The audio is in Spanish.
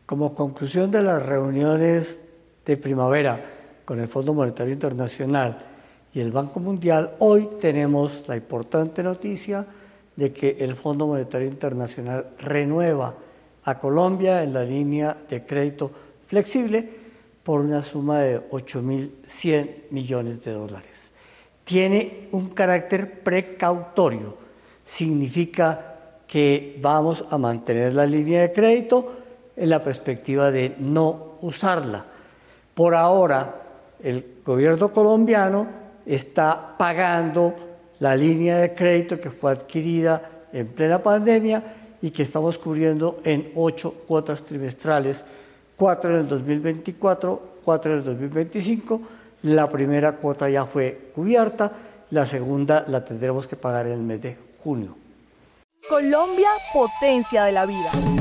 Como conclusión de las reuniones de primavera con el Fondo Monetario Internacional y el Banco Mundial, hoy tenemos la importante noticia de que el Fondo Monetario Internacional renueva a Colombia en la línea de crédito flexible por una suma de 8.100 millones de dólares. Tiene un carácter precautorio, significa que vamos a mantener la línea de crédito en la perspectiva de no usarla. Por ahora, el gobierno colombiano está pagando la línea de crédito que fue adquirida en plena pandemia y que estamos cubriendo en 8 cuotas trimestrales, 4 en el 2024, 4 en el 2025. La primera cuota ya fue cubierta, la segunda la tendremos que pagar en el mes de junio. Colombia, potencia de la vida.